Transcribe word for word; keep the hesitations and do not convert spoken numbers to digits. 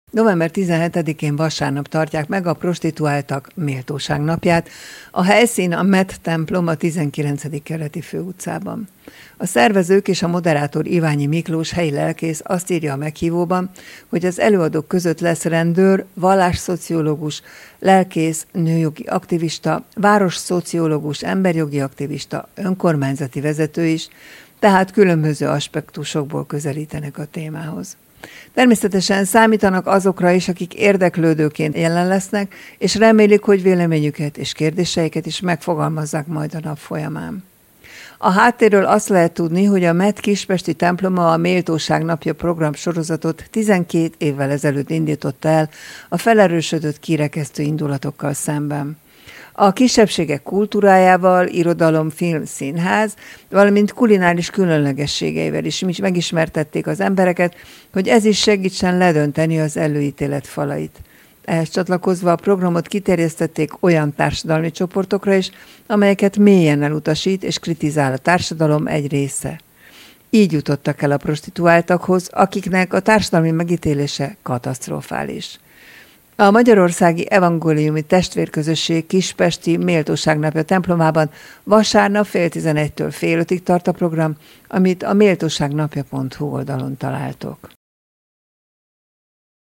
november tizenhetedikén vasárnap tartják meg a prostituáltak méltóság napját. A helyszín a Met templom a tizenkilencedik kerületi főutcában. A szervezők és a moderátor Iványi Miklós helyi lelkész azt írja a meghívóban, hogy az előadók között lesz rendőr, vallásszociológus, lelkész, nőjogi aktivista, városszociológus, emberjogi aktivista, önkormányzati vezető is, tehát különböző aspektusokból közelítenek a témához. Természetesen számítanak azokra is, akik érdeklődőként jelen lesznek, és remélik, hogy véleményüket és kérdéseiket is megfogalmazzák majd a nap folyamán. A háttérről azt lehet tudni, hogy a Met kispesti temploma a Méltóság napja program sorozatot tizenkét évvel ezelőtt indította el a felerősödött kirekesztő indulatokkal szemben. A kisebbségek kultúrájával, irodalom, film, színház, valamint kulináris különlegességeivel is megismertették az embereket, hogy ez is segítsen ledönteni az előítélet falait. Ehhez csatlakozva a programot kiterjesztették olyan társadalmi csoportokra is, amelyeket mélyen elutasít és kritizál a társadalom egy része. Így jutottak el a prostituáltakhoz, akiknek a társadalmi megítélése katasztrofális. A Magyarországi Evangéliumi Testvérközösség kispesti Méltóságnapja templomában vasárnap fél tizenegytől fél ötig tart a program, amit a méltóságnapja pont hu oldalon találtok.